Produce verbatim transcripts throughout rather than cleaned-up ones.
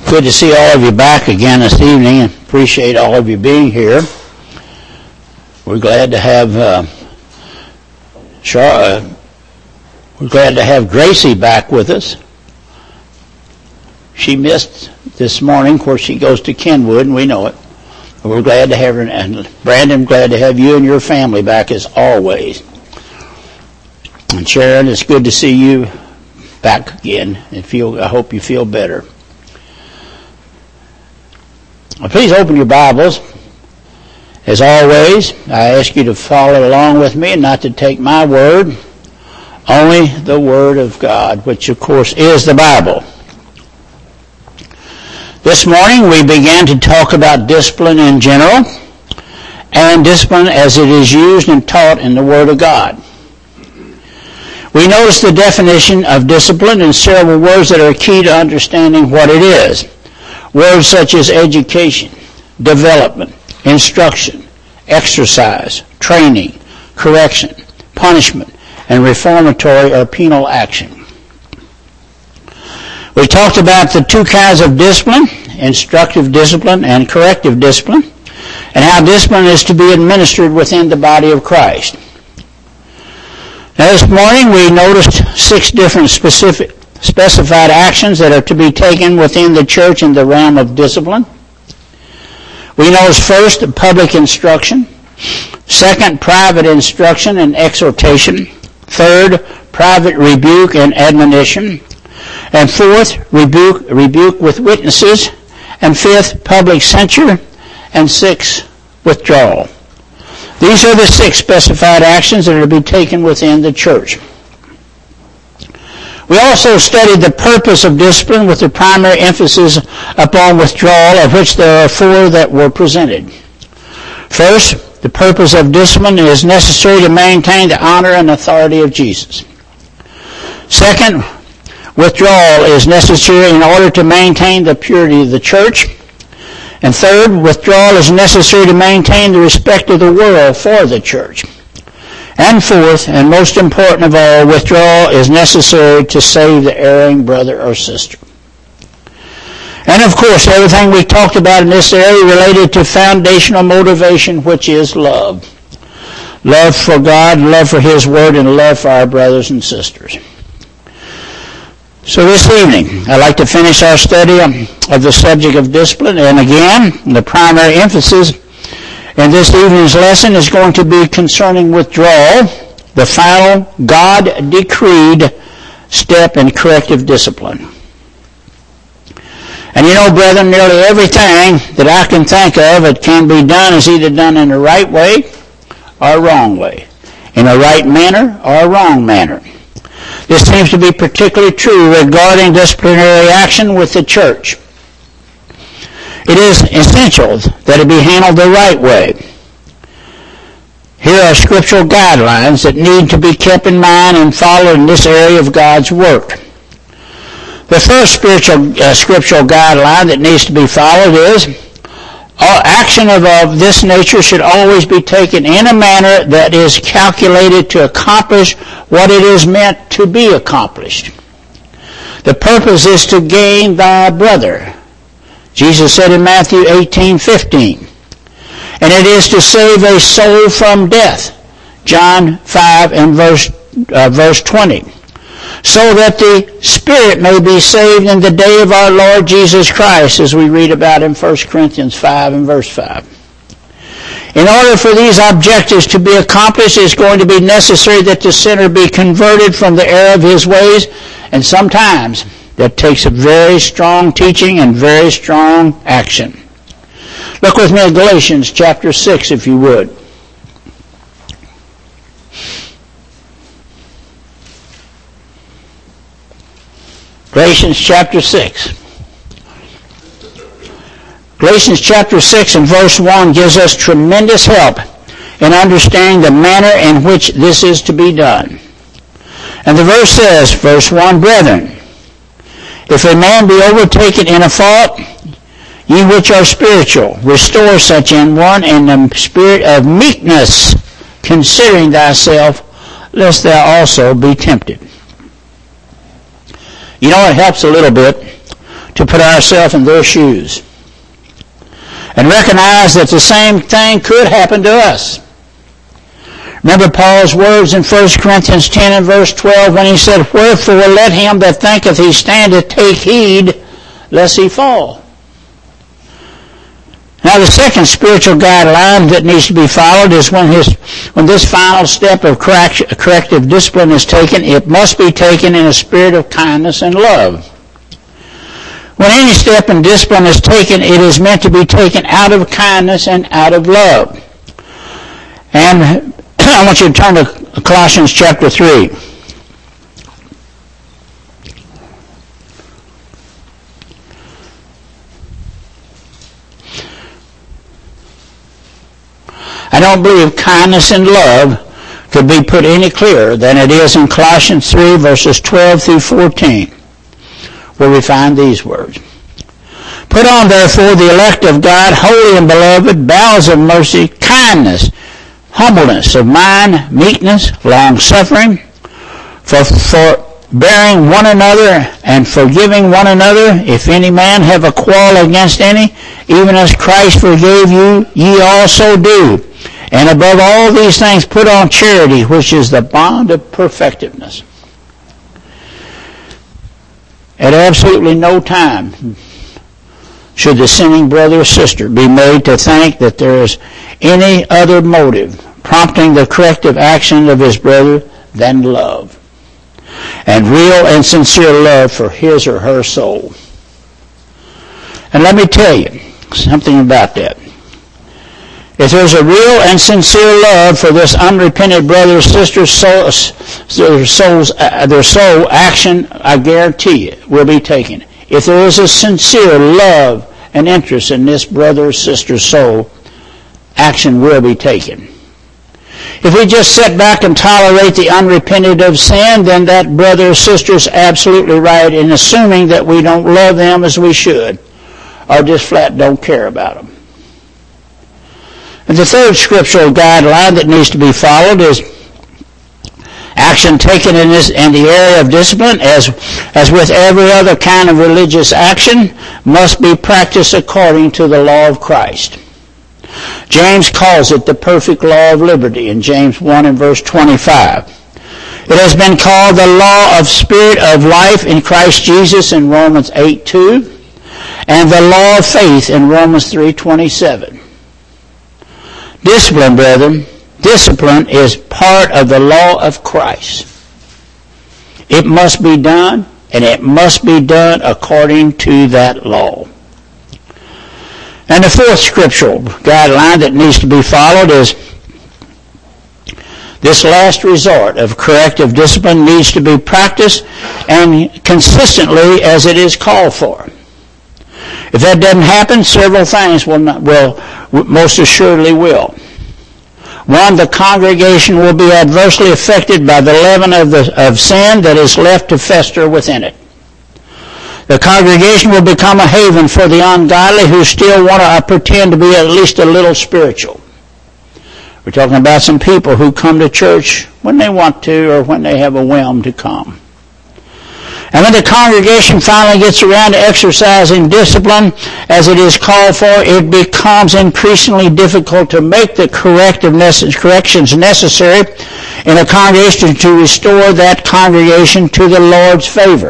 Good to see all of you back again this evening. Appreciate all of you being here. We're glad to have uh, Char- uh, we're glad to have Gracie back with us. She missed this morning. Of course, she goes to Kenwood, and we know it. But we're glad to have her. And Brandon, glad to have you and your family back as always. And Sharon, it's good to see you back again. And feel, I hope you feel better. Please open your Bibles. As always, I ask you to follow along with me and not to take my word, only the Word of God, which of course is the Bible. This morning we began to talk about discipline in general and discipline as it is used and taught in the Word of God. We noticed the definition of discipline in several words that are key to understanding what it is. Words such as education, development, instruction, exercise, training, correction, punishment, and reformatory or penal action. We talked about the two kinds of discipline, instructive discipline and corrective discipline, and how discipline is to be administered within the body of Christ. Now this morning we noticed six different specific specified actions that are to be taken within the church in the realm of discipline. We notice first public instruction, second private instruction and exhortation, third private rebuke and admonition, and fourth rebuke rebuke with witnesses, and fifth public censure, and sixth withdrawal. These are the six specified actions that are to be taken within the church. We also studied the purpose of discipline with the primary emphasis upon withdrawal, of which there are four that were presented. First, the purpose of discipline is necessary to maintain the honor and authority of Jesus. Second, withdrawal is necessary in order to maintain the purity of the church. And third, withdrawal is necessary to maintain the respect of the world for the church. And fourth, and most important of all, withdrawal is necessary to save the erring brother or sister. And of course, everything we talked about in this area related to foundational motivation, which is love. Love for God, love for His Word, and love for our brothers and sisters. So this evening, I'd like to finish our study of the subject of discipline. And again, the primary emphasis in this evening's lesson is going to be concerning withdrawal, the final God-decreed step in corrective discipline. And you know, brethren, nearly everything that I can think of that can be done is either done in the right way or wrong way, in a right manner or a wrong manner. This seems to be particularly true regarding disciplinary action with the church. It is essential that it be handled the right way. Here are scriptural guidelines that need to be kept in mind and followed in this area of God's work. The first spiritual uh, scriptural guideline that needs to be followed is all action of, of this nature should always be taken in a manner that is calculated to accomplish what it is meant to be accomplished. The purpose is to gain thy brother. Jesus said in Matthew eighteen fifteen, and it is to save a soul from death, John five and verse uh, verse twenty, so that the spirit may be saved in the day of our Lord Jesus Christ, as we read about in First Corinthians five and verse five. In order for these objectives to be accomplished, it's going to be necessary that the sinner be converted from the error of his ways, and sometimes that takes a very strong teaching and very strong action. Look with me at Galatians chapter six, if you would. Galatians chapter six. Galatians chapter six and verse one gives us tremendous help in understanding the manner in which this is to be done. And the verse says, verse one, brethren, if a man be overtaken in a fault, ye which are spiritual, restore such an one in the spirit of meekness, considering thyself, lest thou also be tempted. You know, it helps a little bit to put ourselves in their shoes and recognize that the same thing could happen to us. Remember Paul's words in First Corinthians ten and verse twelve when he said, "Wherefore let him that thinketh he standeth take heed lest he fall." Now the second spiritual guideline that needs to be followed is when his when this final step of correct, corrective discipline is taken, it must be taken in a spirit of kindness and love. When any step in discipline is taken, it is meant to be taken out of kindness and out of love. And I want you to turn to Colossians chapter three. I don't believe kindness and love could be put any clearer than it is in Colossians three, verses twelve through fourteen, where we find these words. "Put on, therefore, the elect of God, holy and beloved, bowels of mercy, kindness, humbleness of mind, meekness, long-suffering, for, for bearing one another and forgiving one another, if any man have a quarrel against any, even as Christ forgave you, ye also do. And above all these things put on charity, which is the bond of perfectiveness." At absolutely no time should the sinning brother or sister be made to think that there is any other motive prompting the corrective action of his brother than love, and real and sincere love for his or her soul. And let me tell you something about that. If there's a real and sincere love for this unrepentant brother or sister's soul, their, soul's, their soul, action, I guarantee you, will be taken. If there is a sincere love and interest in this brother or sister's soul, action will be taken. If we just sit back and tolerate the unrepentant of sin, then that brother or sister is absolutely right in assuming that we don't love them as we should, or just flat don't care about them. And the third scriptural guideline that needs to be followed is action taken in this in the area of discipline, as as with every other kind of religious action, must be practiced according to the law of Christ. James calls it the perfect law of liberty in James one and verse twenty-five. It has been called the law of spirit of life in Christ Jesus in Romans eight two, and the law of faith in Romans three twenty-seven. Discipline, brethren, discipline is part of the law of Christ. It must be done, and it must be done according to that law. And the fourth scriptural guideline that needs to be followed is this last resort of corrective discipline needs to be practiced and consistently as it is called for. If that doesn't happen, several things will, not, will most assuredly will. One, the congregation will be adversely affected by the leaven of, the, of sin that is left to fester within it. The congregation will become a haven for the ungodly who still want to pretend to be at least a little spiritual. We're talking about some people who come to church when they want to or when they have a whim to come. And when the congregation finally gets around to exercising discipline as it is called for, it becomes increasingly difficult to make the corrective nece- corrections necessary in a congregation to restore that congregation to the Lord's favor.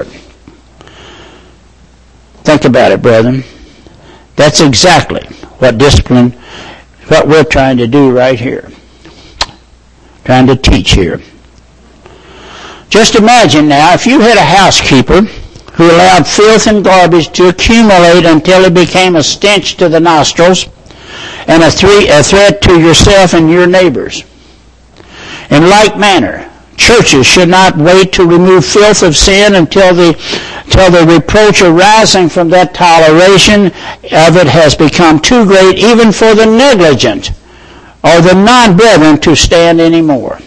Think about it, brethren. That's exactly what discipline, what we're trying to do right here. Trying to teach here. Just imagine now if you had a housekeeper who allowed filth and garbage to accumulate until it became a stench to the nostrils and a, three, a threat to yourself and your neighbors. In like manner, churches should not wait to remove filth of sin until the, until the reproach arising from that toleration of it has become too great even for the negligent or the non-brethren to stand anymore.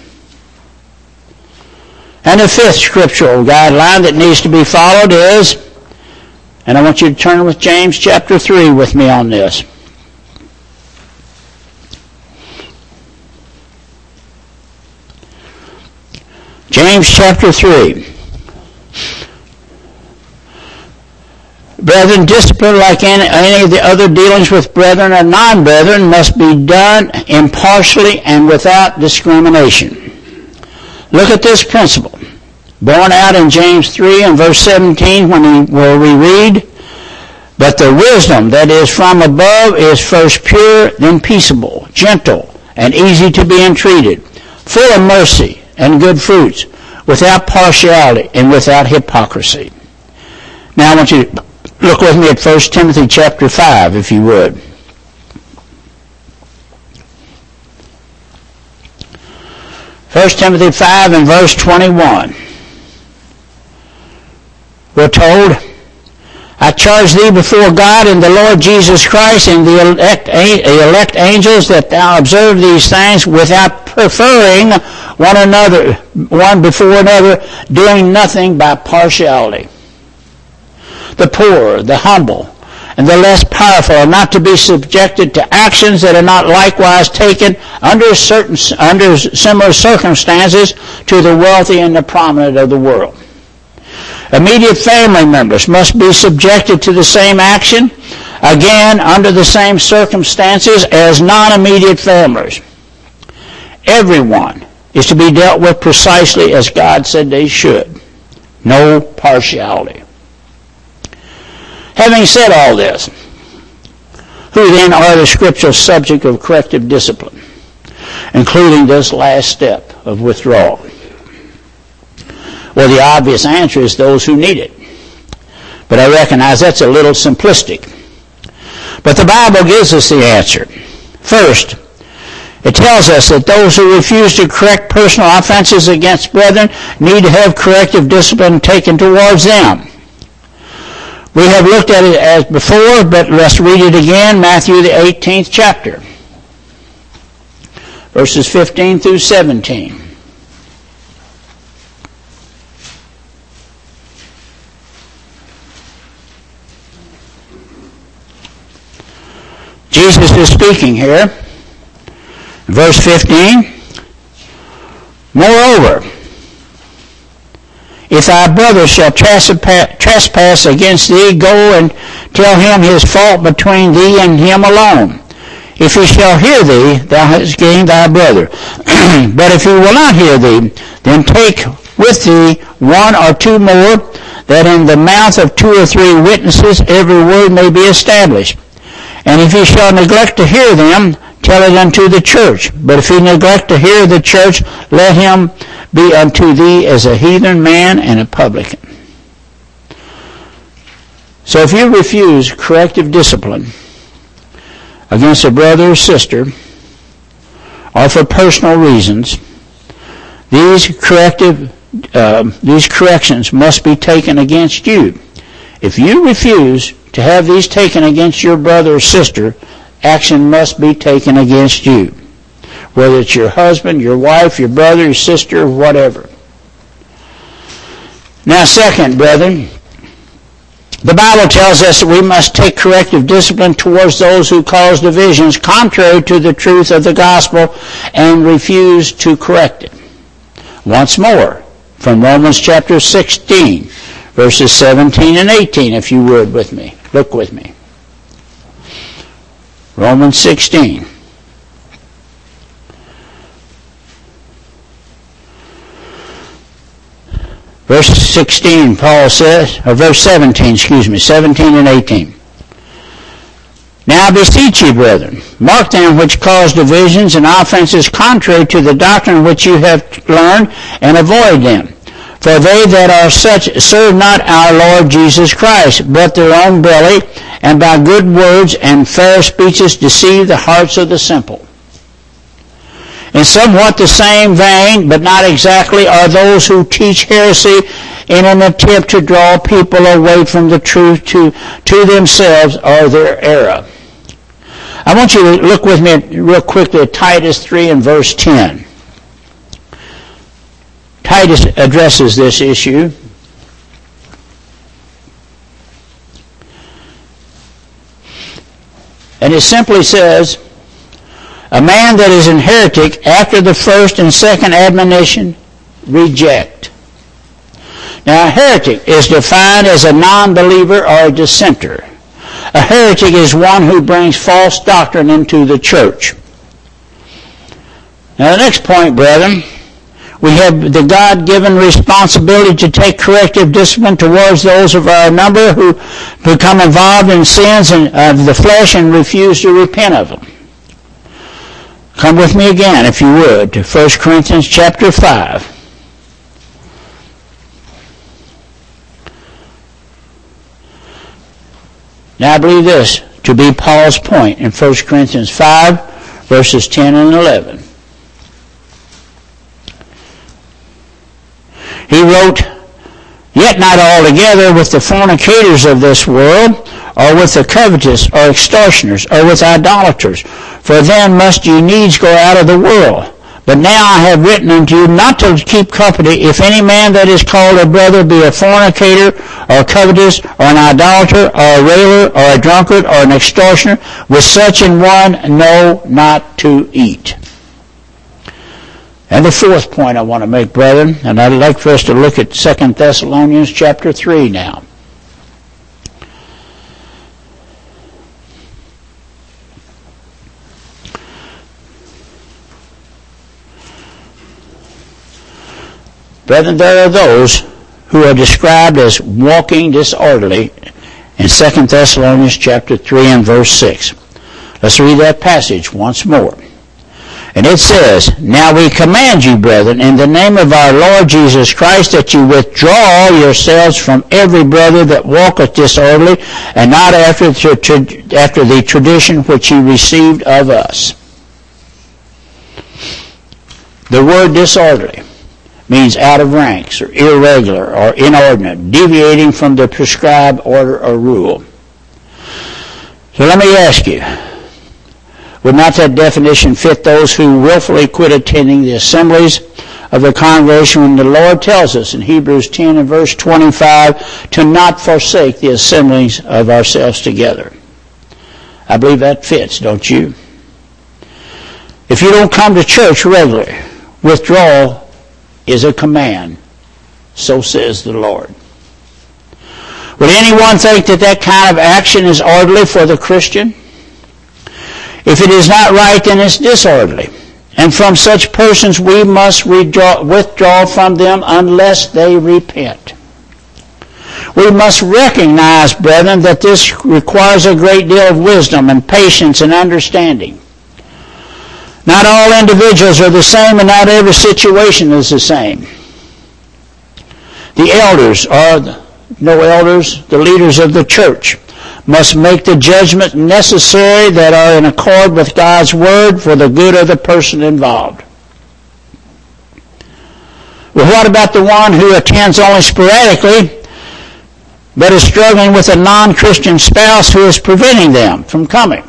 And the fifth scriptural guideline that needs to be followed is, and I want you to turn with James chapter three with me on this. James chapter three. Brethren, discipline, like any, any of the other dealings with brethren or non-brethren, must be done impartially and without discrimination. Look at this principle, borne out in James three and verse seventeen, when we, where we read, "But the wisdom that is from above is first pure, then peaceable, gentle, and easy to be entreated, full of mercy and good fruits, without partiality and without hypocrisy." Now I want you to look with me at First Timothy chapter five, if you would. First Timothy five and verse twenty-one. We're told, "I charge thee before God and the Lord Jesus Christ and the elect, elect angels that thou observe these things without preferring one another, one before another, doing nothing by partiality." The poor, the humble, and the less powerful are not to be subjected to actions that are not likewise taken under certain under similar circumstances to the wealthy and the prominent of the world. Immediate family members must be subjected to the same action, again under the same circumstances as non-immediate families. Everyone is to be dealt with precisely as God said they should. No partiality. Having said all this, who then are the scriptural subject of corrective discipline, including this last step of withdrawal? Well, the obvious answer is those who need it. But I recognize that's a little simplistic. But the Bible gives us the answer. First, it tells us that those who refuse to correct personal offenses against brethren need to have corrective discipline taken towards them. We have looked at it as before, but let's read it again, Matthew the eighteenth chapter, verses fifteen through seventeen. Jesus is speaking here. Verse fifteen, "Moreover, if thy brother shall trespass against thee, go and tell him his fault between thee and him alone. If he shall hear thee, thou hast gained thy brother. But if he will not hear thee, then take with thee one or two more, that in the mouth of two or three witnesses every word may be established. And if he shall neglect to hear them, tell it unto the church. But if he neglect to hear the church, let him be unto thee as a heathen man and a publican." So if you refuse corrective discipline against a brother or sister, or for personal reasons, these corrective uh, these corrections must be taken against you. If you refuse to have these taken against your brother or sister, action must be taken against you, whether it's your husband, your wife, your brother, your sister, whatever. Now, second, brethren, the Bible tells us that we must take corrective discipline towards those who cause divisions contrary to the truth of the gospel and refuse to correct it. Once more, from Romans chapter sixteen, verses seventeen and eighteen, if you would with me. Look with me. Romans sixteen. Verse sixteen, Paul says, or verse seventeen, excuse me, seventeen and eighteen. "Now I beseech you, brethren, mark them which cause divisions and offenses contrary to the doctrine which you have learned, and avoid them. For they that are such serve not our Lord Jesus Christ, but their own belly, and by good words and fair speeches deceive the hearts of the simple. In somewhat the same vein, but not exactly, are those who teach heresy in an attempt to draw people away from the truth to, to themselves or their error." I want you to look with me real quickly at Titus three and verse ten. Titus addresses this issue. And it simply says, "A man that is an heretic after the first and second admonition, reject." Now, a heretic is defined as a non-believer or a dissenter. A heretic is one who brings false doctrine into the church. Now, the next point, brethren, we have the God-given responsibility to take corrective discipline towards those of our number who become involved in sins of the flesh and refuse to repent of them. Come with me again, if you would, to First Corinthians chapter five. Now I believe this to be Paul's point in First Corinthians five, verses ten and eleven. He wrote, "Yet not altogether with the fornicators of this world, or with the covetous, or extortioners, or with idolaters, for then must you needs go out of the world. But now I have written unto you not to keep company, if any man that is called a brother be a fornicator, or covetous, or an idolater, or a railer, or a drunkard, or an extortioner, with such an one know not to eat." And the fourth point I want to make, brethren, and I'd like for us to look at Second Thessalonians chapter three now. Brethren, there are those who are described as walking disorderly in Second Thessalonians chapter three and verse six. Let's read that passage once more. And it says, "Now we command you, brethren, in the name of our Lord Jesus Christ, that you withdraw yourselves from every brother that walketh disorderly, and not after the, after the tradition which you received of us." The word disorderly means out of ranks, or irregular, or inordinate, deviating from the prescribed order or rule. So let me ask you, would not that definition fit those who willfully quit attending the assemblies of the congregation when the Lord tells us in Hebrews ten and verse twenty-five to not forsake the assemblies of ourselves together? I believe that fits, don't you? If you don't come to church regularly, withdrawal is a command. So says the Lord. Would anyone think that that kind of action is orderly for the Christian? If it is not right, then it's disorderly. And from such persons we must withdraw, withdraw from them unless they repent. We must recognize, brethren, that this requires a great deal of wisdom and patience and understanding. Not all individuals are the same, and not every situation is the same. The elders, or no elders, the leaders of the church, must make the judgment necessary that are in accord with God's Word for the good of the person involved. Well, what about the one who attends only sporadically, but is struggling with a non-Christian spouse who is preventing them from coming?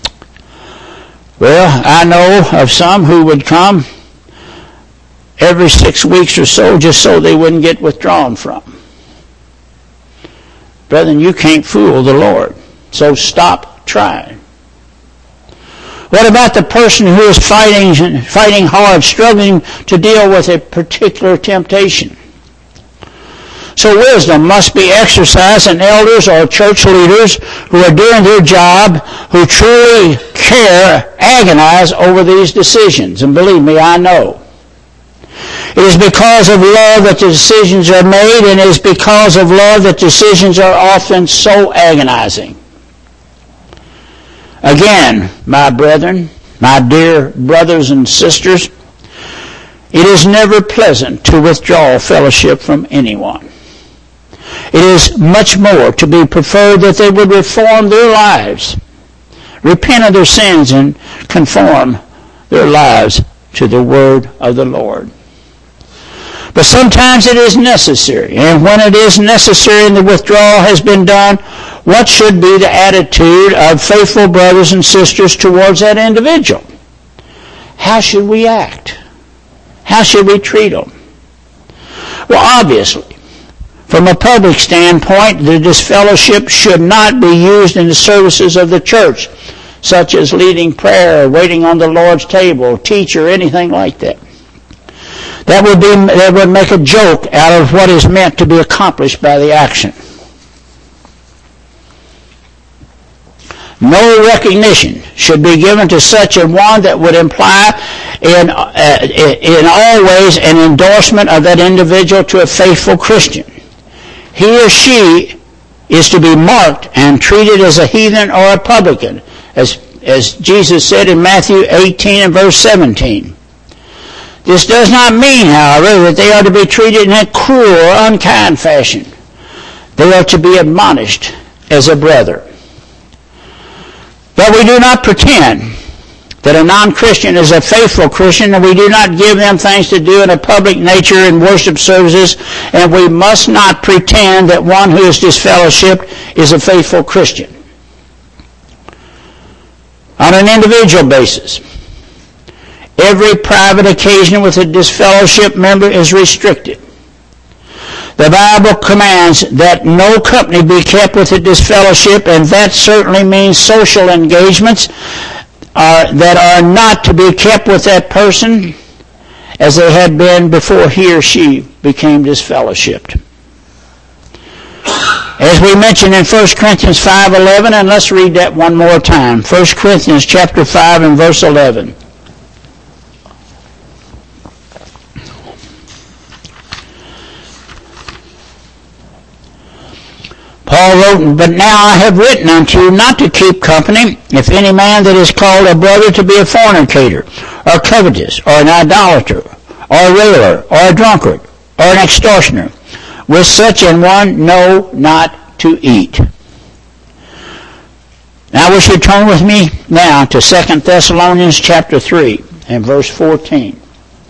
Well, I know of some who would come every six weeks or so just so they wouldn't get withdrawn from. Brethren, you can't fool the Lord, so stop trying. What about the person who is fighting, fighting hard, struggling to deal with a particular temptation? So wisdom must be exercised in elders or church leaders who are doing their job, who truly care, agonize over these decisions. And believe me, I know. It is because of love that the decisions are made, and it is because of love that decisions are often so agonizing. Again, my brethren, my dear brothers and sisters, it is never pleasant to withdraw fellowship from anyone. It is much more to be preferred that they would reform their lives, repent of their sins, and conform their lives to the word of the Lord. But sometimes it is necessary, and when it is necessary and the withdrawal has been done, what should be the attitude of faithful brothers and sisters towards that individual? How should we act? How should we treat them? Well, obviously, from a public standpoint, the disfellowship should not be used in the services of the church, such as leading prayer, waiting on the Lord's table, teach, or anything like that. That would be, that would make a joke out of what is meant to be accomplished by the action. No recognition should be given to such a one that would imply in, uh, in all ways an endorsement of that individual to a faithful Christian. He or she is to be marked and treated as a heathen or a publican, as, as Jesus said in Matthew eighteen and verse seventeen. This does not mean, however, that they are to be treated in a cruel or unkind fashion. They are to be admonished as a brother. But we do not pretend that a non-Christian is a faithful Christian, and we do not give them things to do in a public nature in worship services, and we must not pretend that one who is disfellowshipped is a faithful Christian. On an individual basis, every private occasion with a disfellowship member is restricted. The Bible commands that no company be kept with a disfellowship, and that certainly means social engagements are, that are not to be kept with that person as they had been before he or she became disfellowshipped. As we mentioned in First Corinthians five eleven, and let's read that one more time. First Corinthians chapter five and verse eleven. Paul wrote, "But now I have written unto you not to keep company, if any man that is called a brother to be a fornicator, or covetous, or an idolater, or a railer, or a drunkard, or an extortioner. With such an one, no, not to eat." Now we should turn with me now to Second Thessalonians chapter three and verse fourteen.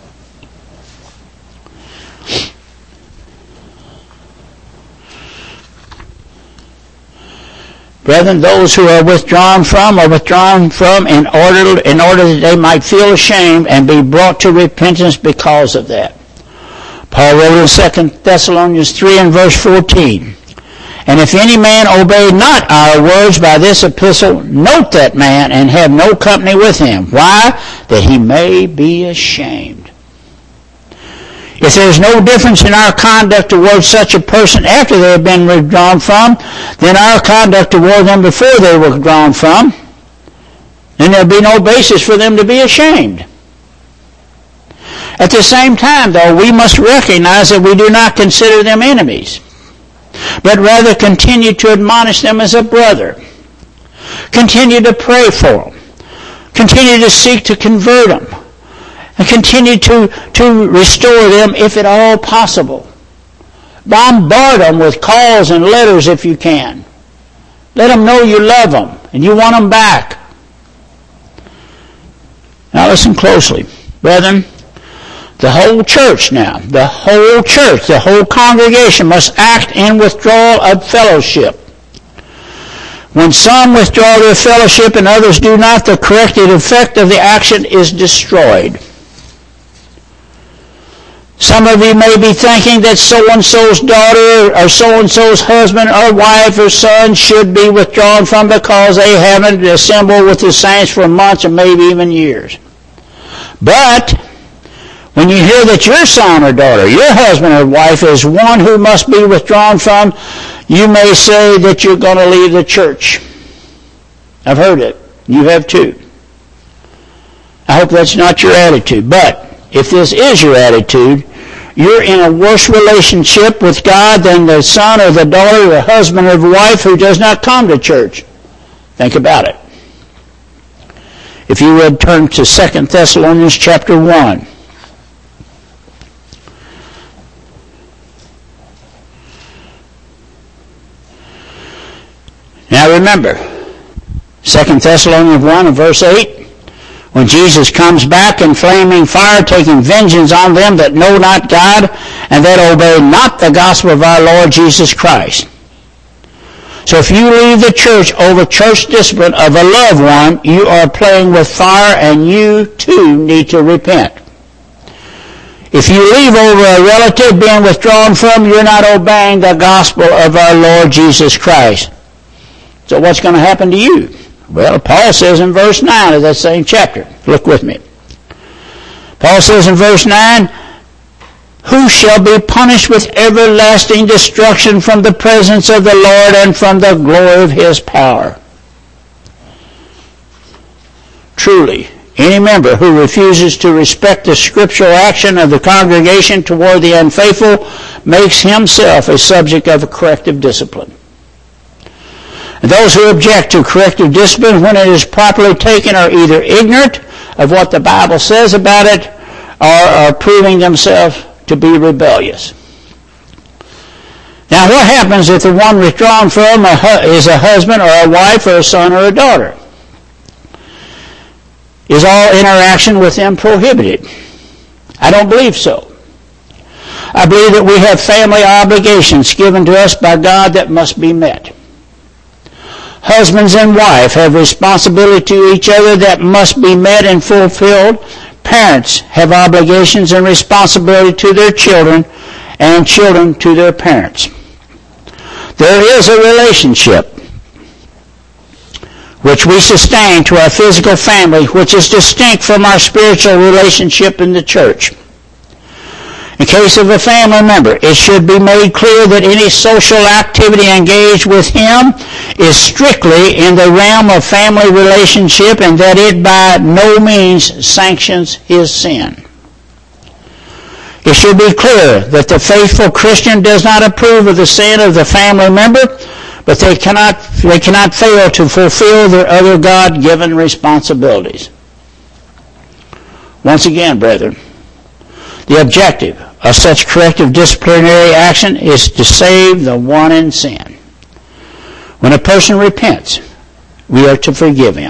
Brethren, those who are withdrawn from are withdrawn from in order, in order that they might feel ashamed and be brought to repentance because of that. Paul wrote in Second Thessalonians three and verse fourteen, "And if any man obey not our words by this epistle, note that man and have no company with him." Why? That he may be ashamed. If there is no difference in our conduct towards such a person after they have been withdrawn from, then our conduct toward them before they were withdrawn from, then there will be no basis for them to be ashamed. At the same time, though, we must recognize that we do not consider them enemies, but rather continue to admonish them as a brother, continue to pray for them, continue to seek to convert them, and continue to, to restore them if at all possible. Bombard them with calls and letters if you can. Let them know you love them and you want them back. Now listen closely. Brethren, the whole church now, the whole church, the whole congregation must act in withdrawal of fellowship. When some withdraw their fellowship and others do not, the corrective effect of the action is destroyed. Some of you may be thinking that so-and-so's daughter or so-and-so's husband or wife or son should be withdrawn from because they haven't assembled with the saints for months or maybe even years. But when you hear that your son or daughter, your husband or wife is one who must be withdrawn from, you may say that you're going to leave the church. I've heard it. You have too. I hope that's not your attitude. But if this is your attitude, you're in a worse relationship with God than the son or the daughter or the husband or the wife who does not come to church. Think about it. If you would turn to Second Thessalonians chapter one. Now remember, Second Thessalonians one and verse eight, when Jesus comes back in flaming fire, taking vengeance on them that know not God and that obey not the gospel of our Lord Jesus Christ. So if you leave the church over church discipline of a loved one, you are playing with fire and you too need to repent. If you leave over a relative being withdrawn from, you're not obeying the gospel of our Lord Jesus Christ. So what's going to happen to you? Well, Paul says in verse nine of that same chapter. Look with me. Paul says in verse nine, who shall be punished with everlasting destruction from the presence of the Lord and from the glory of his power. Truly, any member who refuses to respect the scriptural action of the congregation toward the unfaithful makes himself a subject of a corrective discipline. And those who object to corrective discipline when it is properly taken are either ignorant of what the Bible says about it or are proving themselves to be rebellious. Now, what happens if the one withdrawn from a hu- is a husband or a wife or a son or a daughter? Is all interaction with them prohibited? I don't believe so. I believe that we have family obligations given to us by God that must be met. Husbands and wife have responsibility to each other that must be met and fulfilled. Parents have obligations and responsibility to their children, and children to their parents. There is a relationship which we sustain to our physical family, which is distinct from our spiritual relationship in the church. In case of a family member, it should be made clear that any social activity engaged with him is strictly in the realm of family relationship and that it by no means sanctions his sin. It should be clear that the faithful Christian does not approve of the sin of the family member, but they cannot, they cannot fail to fulfill their other God-given responsibilities. Once again, brethren, the objective of such corrective disciplinary action is to save the one in sin. When a person repents, we are to forgive him.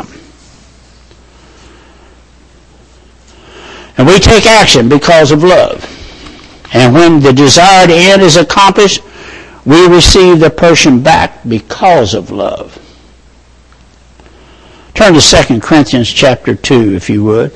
And we take action because of love. And when the desired end is accomplished, we receive the person back because of love. Turn to Second Corinthians chapter two, if you would.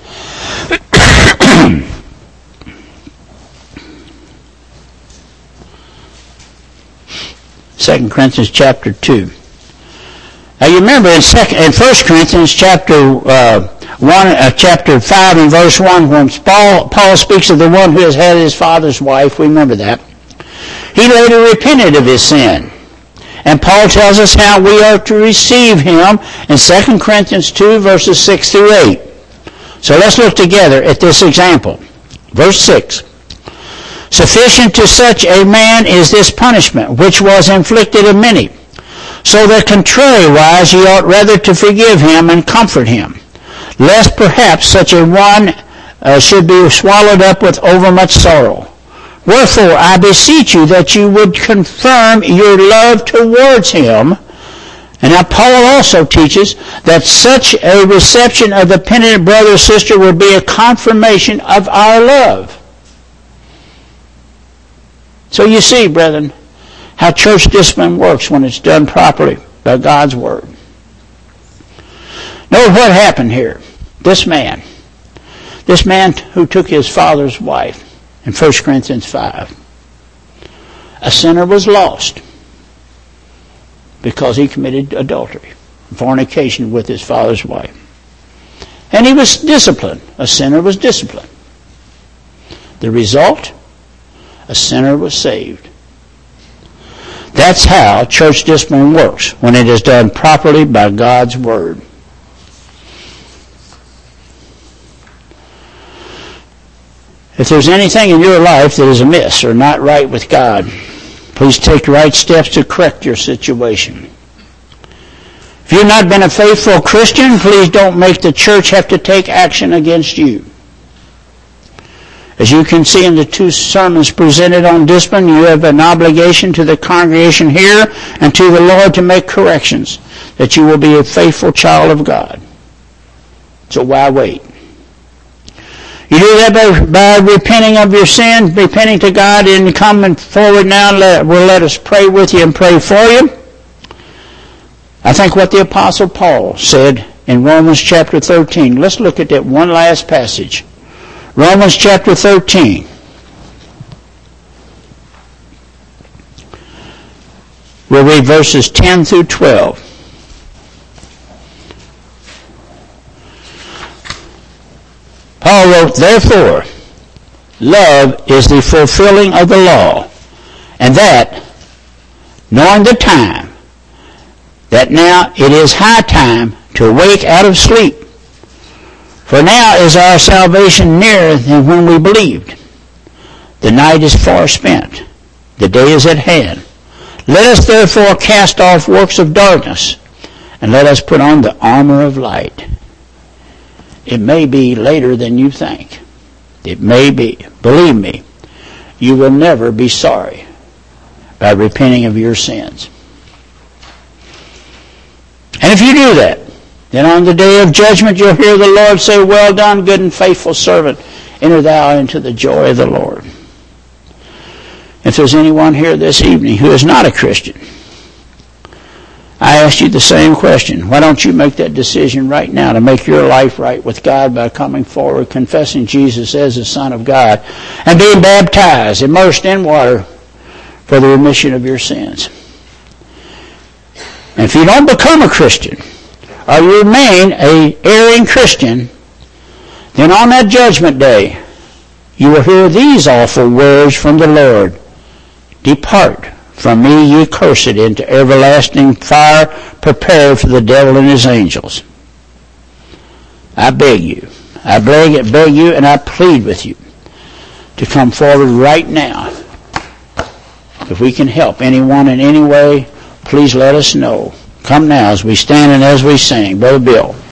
Second Corinthians chapter two. Now you remember in second in First Corinthians chapter uh, one, uh, chapter five and verse one, when Paul Paul speaks of the one who has had his father's wife. We remember that. He later repented of his sin, and Paul tells us how we are to receive him in Second Corinthians two verses six through eight. So let's look together at this example. Verse six. Sufficient to such a man is this punishment, which was inflicted of many. So that contrariwise ye ought rather to forgive him and comfort him, lest perhaps such a one uh, should be swallowed up with overmuch sorrow. Wherefore I beseech you that you would confirm your love towards him. And now Paul also teaches that such a reception of the penitent brother or sister would be a confirmation of our love. So you see, brethren, how church discipline works when it's done properly by God's Word. Note what happened here. This man, this man who took his father's wife in First Corinthians five, a sinner was lost because he committed adultery, fornication with his father's wife. And he was disciplined. A sinner was disciplined. The result? A sinner was saved. That's how church discipline works when it is done properly by God's Word. If there's anything in your life that is amiss or not right with God, please take the right steps to correct your situation. If you've not been a faithful Christian, please don't make the church have to take action against you. As you can see in the two sermons presented on discipline, you have an obligation to the congregation here and to the Lord to make corrections, that you will be a faithful child of God. So why wait? You do that by, by repenting of your sin, repenting to God, and coming forward now. Let, we'll let us pray with you and pray for you. I think what the Apostle Paul said in Romans chapter thirteen. Let's look at that one last passage. Romans chapter thirteen. We'll read verses ten through twelve. Paul wrote, Therefore, Love is the fulfilling of the law, and that, knowing the time, that now it is high time to awake out of sleep. For now is our salvation nearer than when we believed. The night is far spent. The day is at hand. Let us therefore cast off works of darkness, and let us put on the armor of light. It may be later than you think. It may be. Believe me, you will never be sorry by repenting of your sins. And if you do that, then on the day of judgment you'll hear the Lord say, "Well done, good and faithful servant. Enter thou into the joy of the Lord." If there's anyone here this evening who is not a Christian, I ask you the same question. Why don't you make that decision right now to make your life right with God by coming forward, confessing Jesus as the Son of God, and being baptized, immersed in water for the remission of your sins? And if you don't become a Christian, or you remain a erring Christian, then on that judgment day, you will hear these awful words from the Lord. "Depart from me, ye cursed, into everlasting fire prepared for the devil and his angels." I beg you, I beg, beg you, and I plead with you to come forward right now. If we can help anyone in any way, please let us know. Come now as we stand and as we sing. Brother Bill.